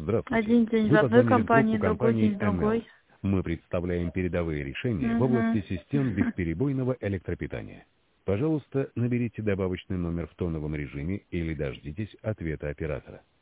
Здравствуйте. Один день в Вы одной позвонили в компании, трубку другой компании день в другой. МЛ. Мы представляем передовые решения в области систем бесперебойного электропитания. Пожалуйста, наберите добавочный номер в тоновом режиме или дождитесь ответа оператора.